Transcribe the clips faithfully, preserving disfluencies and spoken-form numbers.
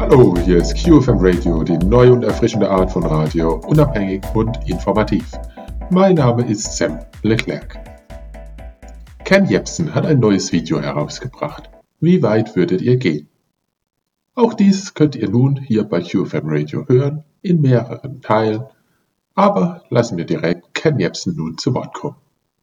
Hallo, hier ist Q F M Radio, die neue und erfrischende Art von Radio, unabhängig und informativ. Mein Name ist Sam Leclerc. Ken Jebsen hat ein neues Video herausgebracht. Wie weit würdet ihr gehen? Auch dies könnt ihr nun hier bei Q F M Radio hören, in mehreren Teilen. Aber lassen wir direkt Ken Jebsen nun zu Wort kommen.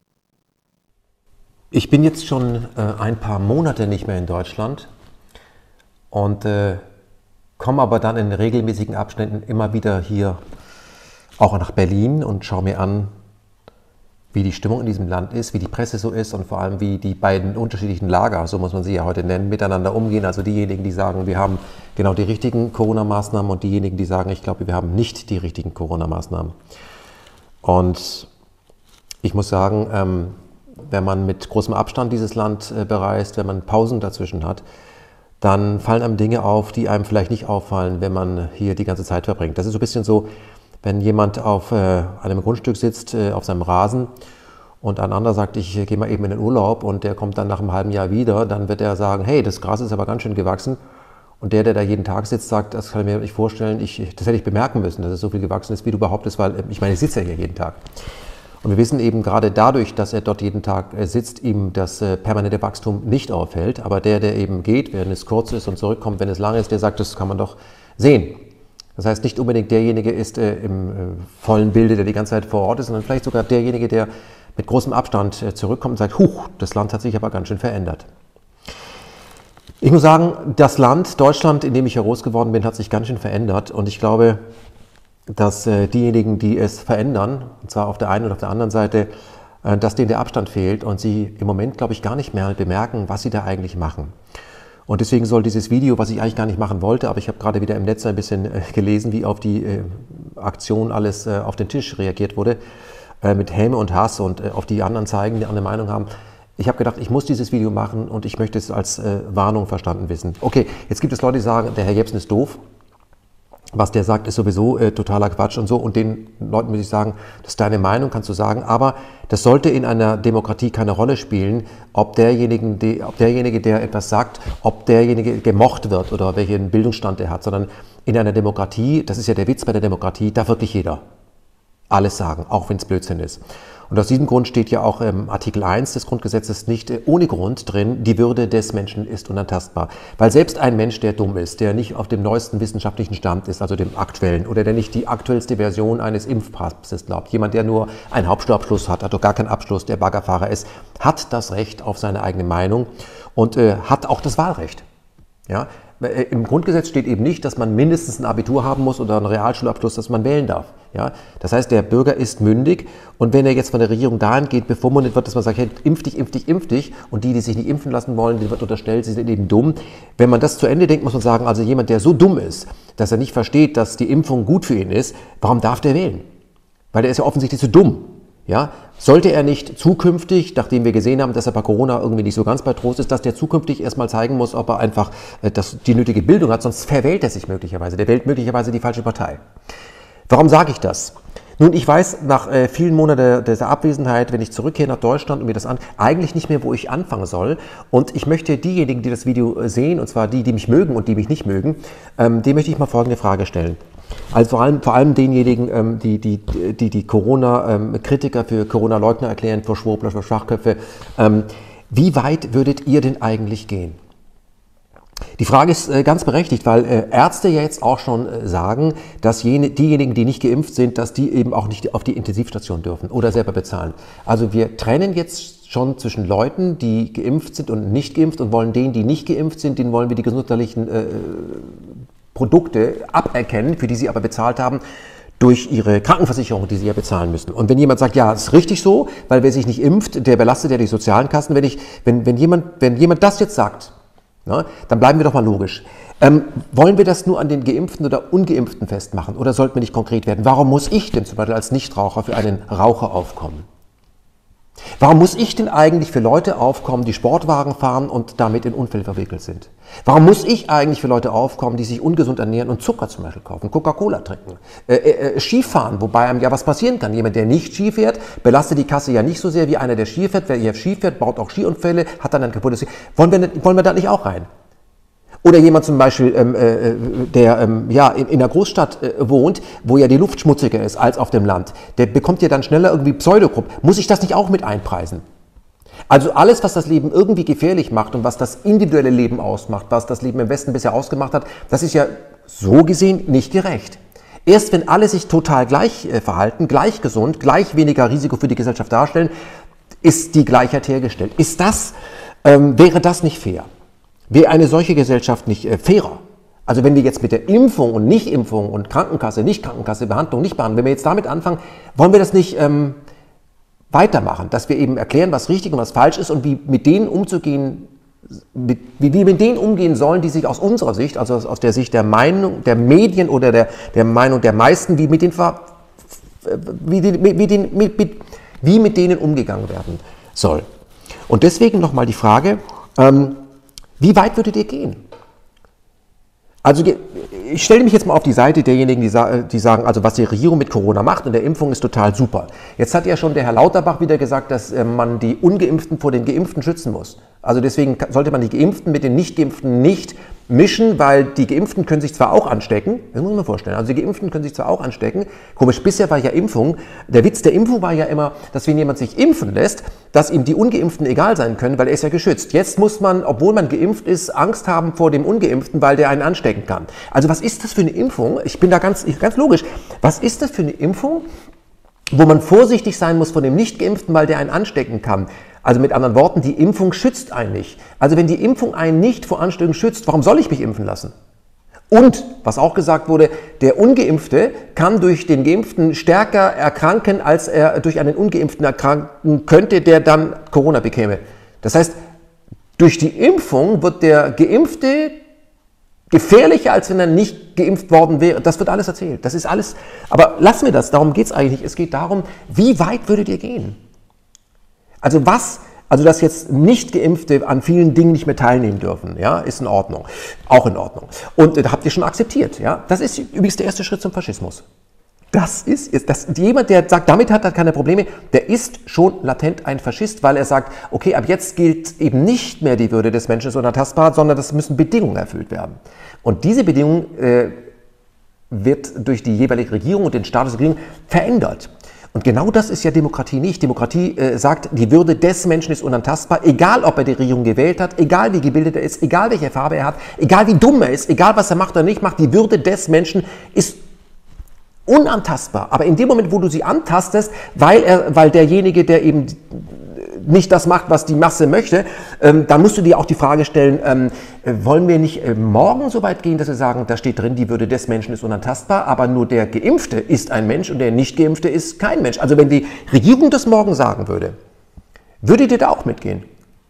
Ich bin jetzt schon äh, ein paar Monate nicht mehr in Deutschland und äh, komme aber dann in regelmäßigen Abständen immer wieder hier auch nach Berlin und schaue mir an, wie die Stimmung in diesem Land ist, wie die Presse so ist und vor allem wie die beiden unterschiedlichen Lager, so muss man sie ja heute nennen, miteinander umgehen. Also diejenigen, die sagen, wir haben genau die richtigen Corona-Maßnahmen und diejenigen, die sagen, ich glaube, wir haben nicht die richtigen Corona-Maßnahmen. Und ich muss sagen, ähm, wenn man mit großem Abstand dieses Land äh, bereist, wenn man Pausen dazwischen hat, dann fallen einem Dinge auf, die einem vielleicht nicht auffallen, wenn man hier die ganze Zeit verbringt. Das ist so ein bisschen so, wenn jemand auf äh, einem Grundstück sitzt, äh, auf seinem Rasen und ein anderer sagt, ich äh, gehe mal eben in den Urlaub und der kommt dann nach einem halben Jahr wieder, dann wird er sagen, hey, das Gras ist aber ganz schön gewachsen. Und der, der da jeden Tag sitzt, sagt, das kann ich mir nicht vorstellen, ich, das hätte ich bemerken müssen, dass es so viel gewachsen ist, wie du behauptest, weil ich meine, ich sitze ja hier jeden Tag. Und wir wissen eben gerade dadurch, dass er dort jeden Tag sitzt, ihm das permanente Wachstum nicht auffällt. Aber der, der eben geht, wenn es kurz ist und zurückkommt, wenn es lang ist, der sagt, das kann man doch sehen. Das heißt, nicht unbedingt derjenige ist äh, im äh, vollen Bilde, der die ganze Zeit vor Ort ist, sondern vielleicht sogar derjenige, der mit großem Abstand äh, zurückkommt und sagt, huch, das Land hat sich aber ganz schön verändert. Ich muss sagen, das Land, Deutschland, in dem ich groß geworden bin, hat sich ganz schön verändert. Und ich glaube, dass äh, diejenigen, die es verändern, und zwar auf der einen und auf der anderen Seite, äh, dass denen der Abstand fehlt und sie im Moment, glaube ich, gar nicht mehr bemerken, was sie da eigentlich machen. Und deswegen soll dieses Video, was ich eigentlich gar nicht machen wollte, aber ich habe gerade wieder im Netz ein bisschen äh, gelesen, wie auf die äh, Aktion alles äh, auf den Tisch reagiert wurde, äh, mit Häme und Hass und äh, auf die anderen zeigen, die eine Meinung haben. Ich habe gedacht, ich muss dieses Video machen und ich möchte es als äh, Warnung verstanden wissen. Okay, jetzt gibt es Leute, die sagen, der Herr Jebsen ist doof. Was der sagt, ist sowieso äh, totaler Quatsch und so. Und den Leuten muss ich sagen, das ist deine Meinung, kannst du sagen. Aber das sollte in einer Demokratie keine Rolle spielen, ob derjenige, die, ob derjenige, der etwas sagt, ob derjenige gemocht wird oder welchen Bildungsstand er hat. Sondern in einer Demokratie, das ist ja der Witz bei der Demokratie, darf wirklich jeder alles sagen, auch wenn es Blödsinn ist. Und aus diesem Grund steht ja auch im Artikel eins des Grundgesetzes nicht ohne Grund drin, die Würde des Menschen ist unantastbar. Weil selbst ein Mensch, der dumm ist, der nicht auf dem neuesten wissenschaftlichen Stand ist, also dem aktuellen, oder der nicht die aktuellste Version eines Impfpasses glaubt, jemand, der nur einen Hauptschulabschluss hat, also gar keinen Abschluss, der Baggerfahrer ist, hat das Recht auf seine eigene Meinung und äh, hat auch das Wahlrecht. Ja? Im Grundgesetz steht eben nicht, dass man mindestens ein Abitur haben muss oder einen Realschulabschluss, dass man wählen darf. Ja? Das heißt, der Bürger ist mündig und wenn er jetzt von der Regierung dahingehend bevormundet wird, dass man sagt, hey, impf dich, impf dich, impf dich und die, die sich nicht impfen lassen wollen, denen wird unterstellt, sie sind eben dumm. Wenn man das zu Ende denkt, muss man sagen, also jemand, der so dumm ist, dass er nicht versteht, dass die Impfung gut für ihn ist, warum darf der wählen? Weil der ist ja offensichtlich zu dumm. Ja, sollte er nicht zukünftig, nachdem wir gesehen haben, dass er bei Corona irgendwie nicht so ganz bei Trost ist, dass der zukünftig erstmal zeigen muss, ob er einfach äh, das, die nötige Bildung hat, sonst verwählt er sich möglicherweise. Der wählt möglicherweise die falsche Partei. Warum sage ich das? Nun, ich weiß nach äh, vielen Monaten dieser Abwesenheit, wenn ich zurückkehre nach Deutschland und mir das an, eigentlich nicht mehr, wo ich anfangen soll. Und ich möchte diejenigen, die das Video sehen, und zwar die, die mich mögen und die mich nicht mögen, ähm, denen möchte ich mal folgende Frage stellen. Also vor allem, vor allem denjenigen, ähm, die die, die, die Corona-Kritiker für Corona-Leugner erklären, für Schwurbler, für Schwachköpfe. Ähm, wie weit würdet ihr denn eigentlich gehen? Die Frage ist äh, ganz berechtigt, weil äh, Ärzte ja jetzt auch schon äh, sagen, dass jene, diejenigen, die nicht geimpft sind, dass die eben auch nicht auf die Intensivstation dürfen oder selber bezahlen. Also wir trennen jetzt schon zwischen Leuten, die geimpft sind und nicht geimpft und wollen denen, die nicht geimpft sind, denen wollen wir die gesundheitlichen äh, Produkte aberkennen, für die sie aber bezahlt haben, durch ihre Krankenversicherung, die sie ja bezahlen müssen. Und wenn jemand sagt, ja, das ist richtig so, weil wer sich nicht impft, der belastet ja die sozialen Kassen. Wenn, ich, wenn, wenn, jemand, wenn jemand das jetzt sagt, na, dann bleiben wir doch mal logisch. Ähm, wollen wir das nur an den Geimpften oder Ungeimpften festmachen oder sollten wir nicht konkret werden? Warum muss ich denn zum Beispiel als Nichtraucher für einen Raucher aufkommen? Warum muss ich denn eigentlich für Leute aufkommen, die Sportwagen fahren und damit in Unfälle verwickelt sind? Warum muss ich eigentlich für Leute aufkommen, die sich ungesund ernähren und Zucker zum Beispiel kaufen, Coca-Cola trinken, äh, äh, Skifahren, wobei einem ja was passieren kann. Jemand, der nicht Ski fährt, belastet die Kasse ja nicht so sehr wie einer, der Ski fährt. Wer hier Ski fährt, baut auch Skiunfälle, hat dann ein kaputtes Ski. Wollen wir, wollen wir da nicht auch rein? Oder jemand zum Beispiel, ähm, äh, der ähm, ja, in, in einer Großstadt äh, wohnt, wo ja die Luft schmutziger ist als auf dem Land, der bekommt ja dann schneller irgendwie Pseudogrupp. Muss ich das nicht auch mit einpreisen? Also alles, was das Leben irgendwie gefährlich macht und was das individuelle Leben ausmacht, was das Leben im Westen bisher ausgemacht hat, das ist ja so gesehen nicht gerecht. Erst wenn alle sich total gleich äh, verhalten, gleich gesund, gleich weniger Risiko für die Gesellschaft darstellen, ist die Gleichheit hergestellt. Ist das, ähm, wäre das nicht fair? Wäre eine solche Gesellschaft nicht äh, fairer? Also wenn wir jetzt mit der Impfung und Nichtimpfung und Krankenkasse, Nicht-Krankenkasse, Behandlung, Nicht-Behandlung, wenn wir jetzt damit anfangen, wollen wir das nicht ähm, weitermachen, dass wir eben erklären, was richtig und was falsch ist und wie mit denen umzugehen, mit, wie wir mit denen umgehen sollen, die sich aus unserer Sicht, also aus der Sicht der Meinung der Medien oder der, der Meinung der meisten, wie mit, den, wie, die, mit, den, mit, mit, wie mit denen umgegangen werden soll. Und deswegen nochmal die Frage, ähm, wie weit würdet ihr gehen? Also ich stelle mich jetzt mal auf die Seite derjenigen, die, sa die sagen, also was die Regierung mit Corona macht und der Impfung ist total super. Jetzt hat ja schon der Herr Lauterbach wieder gesagt, dass äh, man die Ungeimpften vor den Geimpften schützen muss. Also deswegen sollte man die Geimpften mit den Nicht-Geimpften nicht mischen, weil die Geimpften können sich zwar auch anstecken, das muss man sich vorstellen, also die Geimpften können sich zwar auch anstecken, komisch, bisher war ja Impfung, der Witz der Impfung war ja immer, dass wenn jemand sich impfen lässt, dass ihm die Ungeimpften egal sein können, weil er ist ja geschützt. Jetzt muss man, obwohl man geimpft ist, Angst haben vor dem Ungeimpften, weil der einen anstecken kann. Also was ist das für eine Impfung? Ich bin da ganz, ganz logisch, was ist das für eine Impfung, wo man vorsichtig sein muss vor dem Nicht-Geimpften, weil der einen anstecken kann? Also mit anderen Worten, die Impfung schützt einen nicht. Also wenn die Impfung einen nicht vor Ansteckung schützt, warum soll ich mich impfen lassen? Und, was auch gesagt wurde, der Ungeimpfte kann durch den Geimpften stärker erkranken, als er durch einen Ungeimpften erkranken könnte, der dann Corona bekäme. Das heißt, durch die Impfung wird der Geimpfte gefährlicher, als wenn er nicht geimpft worden wäre. Das wird alles erzählt. Das ist alles. Aber lassen wir das, darum geht es eigentlich nicht. Es geht darum, wie weit würdet ihr gehen? Also was, also dass jetzt Nicht-Geimpfte an vielen Dingen nicht mehr teilnehmen dürfen, ja, ist in Ordnung, auch in Ordnung. Und äh, habt ihr schon akzeptiert, ja. Das ist übrigens der erste Schritt zum Faschismus. Das ist, ist das, jemand, der sagt, damit hat er keine Probleme, der ist schon latent ein Faschist, weil er sagt, okay, ab jetzt gilt eben nicht mehr die Würde des Menschen ist unantastbar, sondern das müssen Bedingungen erfüllt werden. Und diese Bedingungen äh, wird durch die jeweilige Regierung und den Status der Regierung verändert. Und genau das ist ja Demokratie nicht. Demokratie äh, sagt, die Würde des Menschen ist unantastbar, egal ob er die Regierung gewählt hat, egal wie gebildet er ist, egal welche Farbe er hat, egal wie dumm er ist, egal was er macht oder nicht macht, die Würde des Menschen ist unantastbar. Aber in dem Moment, wo du sie antastest, weil, er, weil derjenige, der eben nicht das macht, was die Masse möchte, ähm, dann musst du dir auch die Frage stellen, ähm, wollen wir nicht äh, morgen so weit gehen, dass wir sagen, da steht drin, die Würde des Menschen ist unantastbar, aber nur der Geimpfte ist ein Mensch und der Nicht-Geimpfte ist kein Mensch. Also wenn die Regierung das morgen sagen würde, würdet ihr da auch mitgehen?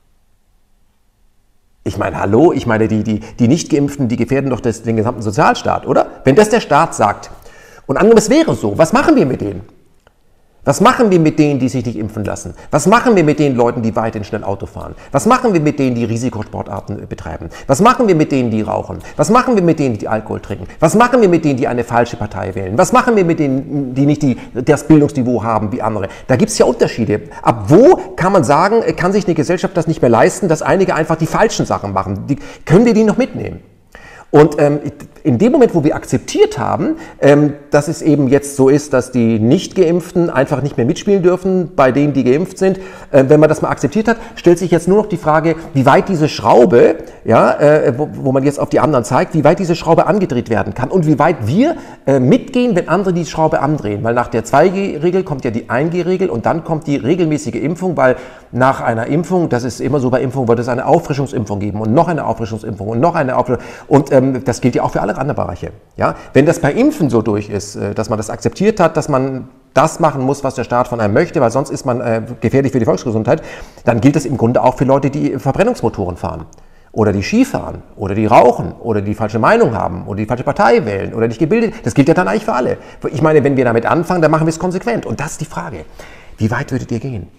Ich meine, hallo, ich meine, die, die, die Nicht-Geimpften, die gefährden doch das, den gesamten Sozialstaat, oder? Wenn das der Staat sagt und angenommen, es wäre so, was machen wir mit denen? Was machen wir mit denen, die sich nicht impfen lassen? Was machen wir mit den Leuten, die weiterhin schnell Auto fahren? Was machen wir mit denen, die Risikosportarten betreiben? Was machen wir mit denen, die rauchen? Was machen wir mit denen, die Alkohol trinken? Was machen wir mit denen, die eine falsche Partei wählen? Was machen wir mit denen, die nicht die, das Bildungsniveau haben wie andere? Da gibt es ja Unterschiede. Ab wo kann man sagen, kann sich eine Gesellschaft das nicht mehr leisten, dass einige einfach die falschen Sachen machen? Die, können wir die noch mitnehmen? Und ähm, in dem Moment, wo wir akzeptiert haben, ähm, dass es eben jetzt so ist, dass die Nicht-Geimpften einfach nicht mehr mitspielen dürfen, bei denen, die geimpft sind, äh, wenn man das mal akzeptiert hat, stellt sich jetzt nur noch die Frage, wie weit diese Schraube, ja, äh, wo, wo man jetzt auf die anderen zeigt, wie weit diese Schraube angedreht werden kann und wie weit wir äh, mitgehen, wenn andere die Schraube andrehen. Weil nach der zwei G Regel kommt ja die ein G Regel und dann kommt die regelmäßige Impfung, weil nach einer Impfung, das ist immer so bei Impfungen, wird es eine Auffrischungsimpfung geben und noch eine Auffrischungsimpfung und noch eine Auffrischung. Und ähm, das gilt ja auch für alle anderen Bereiche. Ja? Wenn das bei Impfen so durch ist, äh, dass man das akzeptiert hat, dass man das machen muss, was der Staat von einem möchte, weil sonst ist man äh, gefährlich für die Volksgesundheit, dann gilt das im Grunde auch für Leute, die Verbrennungsmotoren fahren. Oder die Skifahren, oder die rauchen, oder die falsche Meinung haben, oder die falsche Partei wählen, oder nicht gebildet. Das gilt ja dann eigentlich für alle. Ich meine, wenn wir damit anfangen, dann machen wir es konsequent. Und das ist die Frage. Wie weit würdet ihr gehen?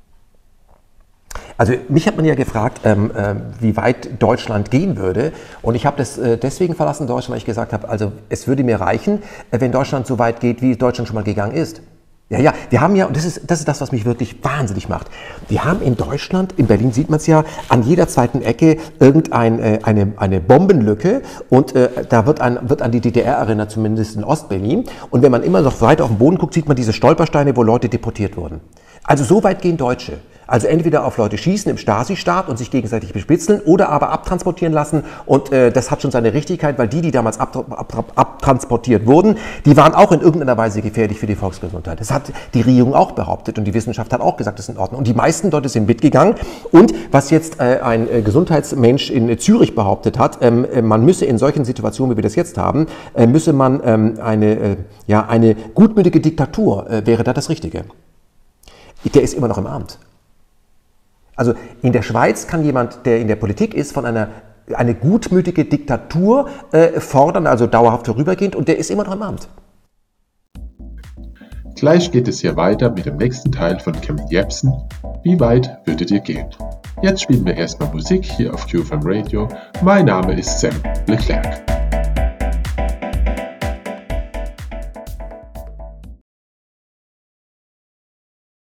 Also mich hat man ja gefragt, ähm, äh, wie weit Deutschland gehen würde, und ich habe das äh, deswegen verlassen, Deutschland, weil ich gesagt habe, also es würde mir reichen, äh, wenn Deutschland so weit geht, wie Deutschland schon mal gegangen ist. Ja, ja, wir haben ja, und das ist, das ist das, was mich wirklich wahnsinnig macht. Wir haben in Deutschland, in Berlin sieht man es ja, an jeder zweiten Ecke irgendeine äh, eine, eine Bombenlücke und äh, da wird, ein, wird an die D D R erinnert, zumindest in Ostberlin. Und wenn man immer noch weiter auf den Boden guckt, sieht man diese Stolpersteine, wo Leute deportiert wurden. Also so weit gehen Deutsche. Also entweder auf Leute schießen im Stasi-Staat und sich gegenseitig bespitzeln oder aber abtransportieren lassen. Und äh, das hat schon seine Richtigkeit, weil die, die damals abtra- abtra- abtransportiert wurden, die waren auch in irgendeiner Weise gefährlich für die Volksgesundheit. Das hat die Regierung auch behauptet und die Wissenschaft hat auch gesagt, das ist in Ordnung. Und die meisten Leute sind mitgegangen. Und was jetzt äh, ein äh, Gesundheitsmensch in äh, Zürich behauptet hat, ähm, äh, man müsse in solchen Situationen, wie wir das jetzt haben, äh, müsse man ähm, eine, äh, ja, eine gutmütige Diktatur, äh, wäre da das Richtige. Der ist immer noch im Amt. Also in der Schweiz kann jemand, der in der Politik ist, von einer eine gutmütige Diktatur äh, fordern, also dauerhaft vorübergehend, und der ist immer noch im Amt. Gleich geht es hier weiter mit dem nächsten Teil von Kevin Jepsen. Wie weit würdet ihr gehen? Jetzt spielen wir erstmal Musik hier auf Q F M Radio. Mein Name ist Sam Leclerc.